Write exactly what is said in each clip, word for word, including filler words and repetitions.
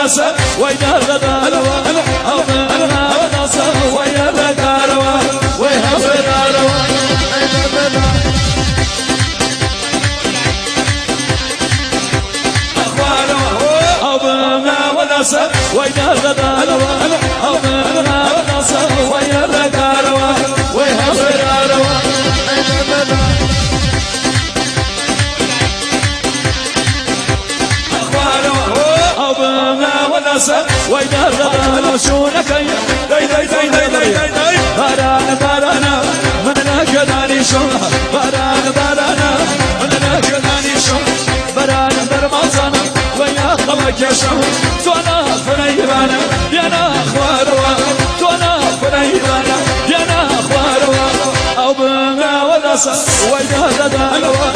وناسه ويا الغدارة أو بنا وناسه ويا الغدارة ويا الغدارة أو بنا وناسه ويا الغدارة أو بنا وناسه ويا الغدارة ويا الغدارة ويدا الغدارة شونك داي داي داي داي داي داي بارانا بارانا مننا كداني شون بارانا بارانا مننا كداني شون بارانا درمازانا ويا خمك يا شون تونا فريبانا يانا اخواروا تونا فريبانا يانا اخواروا او بنا وناسا ويدا الغدارة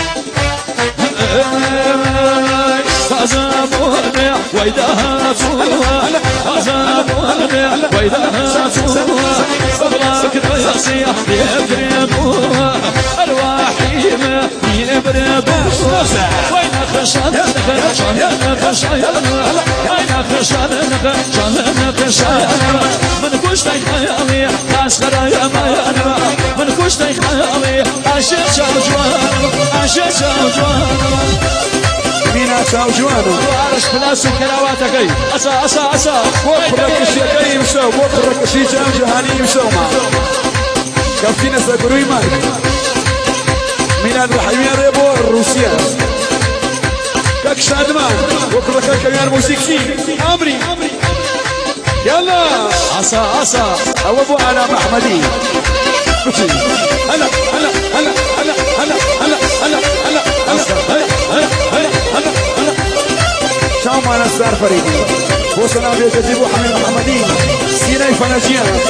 عزاموني ويدها فوها عزاموني ويدها فوها صبرك يصيح يبربوها الواحيمة يبربوها وين خشان خشان خشان وين خشان خشان خشان من كشتي خيالي أسخر يا ميانا من كشتي خيالي أشيش وجوان أشيش وجوان مينا ساو جوانو وعرش بلاس كلاواتك اي اسا اسا اسا وقرك الشيء يمسو وقرك الشيء جام جهاني يمسو ما كفتينا ساقروي مالك مينا الرحيمية ريبو الروسيا كاك شادمان وقرك الكويان موسيقسي امري يلا اسا اسا او ابو على محمدي هلا هلا هلا هلا هلا هلا هلا هلا هلا هلا هلا هلا شام انا ستار فريدي وسلام بيجي ابو حميد محمدي سيناي فناجيان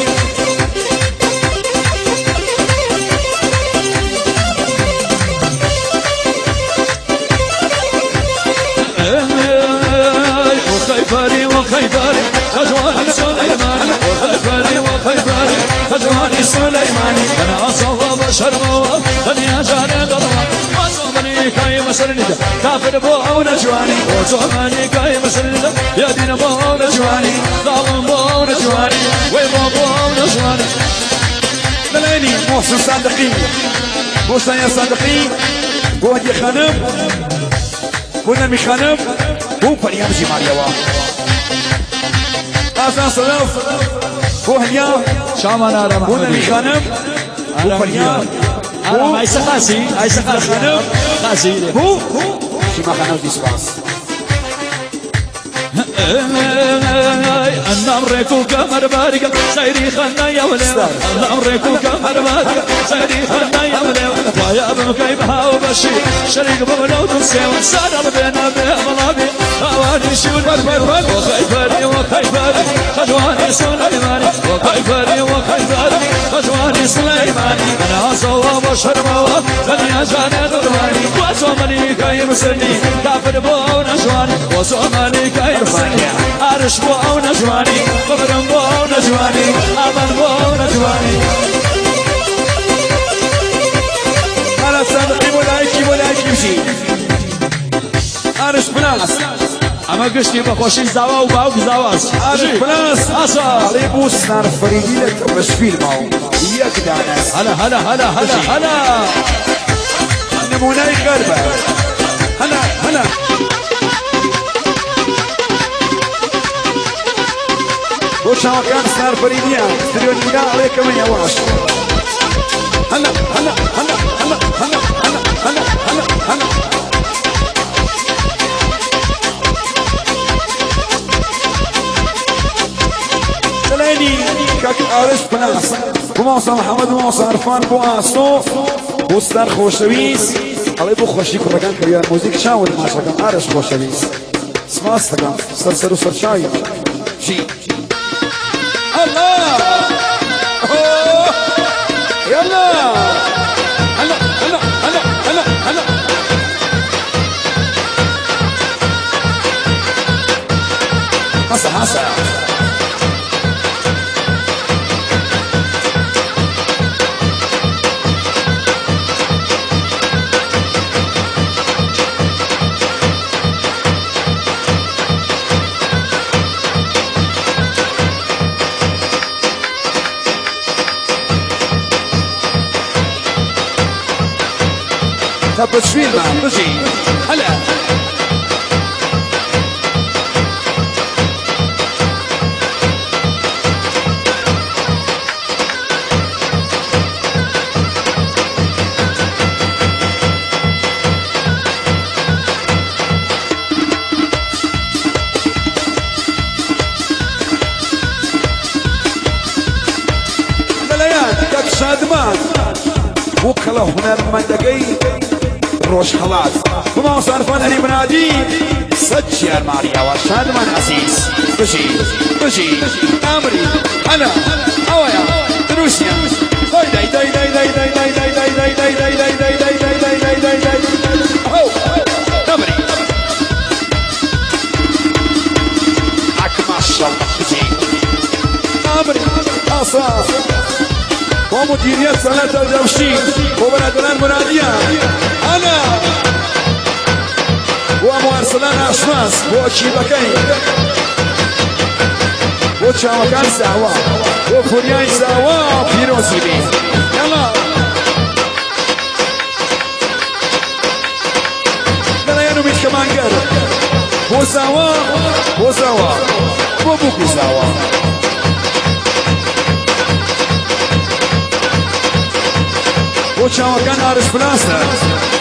وخيفري وخيفري خجواني سليماني وخيفري وخيفري خجواني سليماني انا اصوب شرموه دنيا جاني ضربه وصوبني كاي مسرنده كافر بو نجواني وصوبني كاي مسرنده يا دين بو نجواني ظالم بو نجواني ويبو بو نجواني ملاني محسن صادقي محسن يا صادقي بوهدي خانم بونمي خانم بو فريام جماليا وا أسان صلاف بوهديا شامان على بونمي خانم بو فريام بو هاي سخاسي هاي سخاسي خانم خاسي بو شما خانم ديسباس النمركو كمر بارك سيري خلنا يا ولد النمركو كمر بارك سيري خلنا يا ولد ويا ابن كيفها وبشي شريك بملو تسوي صار بينا بملابي اواني شو البربر وخيفري وخيفري خجواني سليماني وخيفري وخيفري خجواني سليماني انا صواب شرموه دنيا جاني ضرباني وصومني كاي مسني كافر بو نجواني وصومني كاي مسني عرش بو نجواني قبرم بو نجواني امن بو نجواني على صدقي ملايكي ملايكي بشي عرش بلاس اما قشتي بخوشي زاوا وباوك زاواز عرش بلاس اصا علي بوس نار فريدي لك مش فيلم او اياك داناس هلا هلا هلا هلا هلا نموناي غربة هلا هلا وشاو كان سنار فريديا ستريو نيجا عليك من يواش هلا هلا هلا هلا هلا هلا هلا هلا هلا سليني كاك عارف بناس بوموسا محمد بوموسا عرفان بواسو بوستر خوشويس علي بو خوشي كرگان كريان موزيك شاول ما شكم عارش خوشويس سماس تكم سرسرو سرشاي شي الله يلا هلا هلا هلا هلا هلا حسا حسا ثبت شويل ما بجي هلا شادمان وكله هنر من دقي روش خلاص وما صرفان هني بنادي صدق يا ماريا وشادمان عزيز بجي بجي امري انا اويا روسيا داي داي داي داي داي داي داي داي داي داي داي داي داي داي داي داي داي داي داي هو امري ما شاء الله بجي امري اصاص ومديرية صلاة الجوشي وبلدنا المنادية أنا ومواصلان أشخاص وشيبكين وشاوكان ساوا وفرياي ساوا فيروزي بي يلا يلا ينو ميت كمان قر هو ساوا هو ساوا وبوكي ساوا وشاوكان عارف فلاسة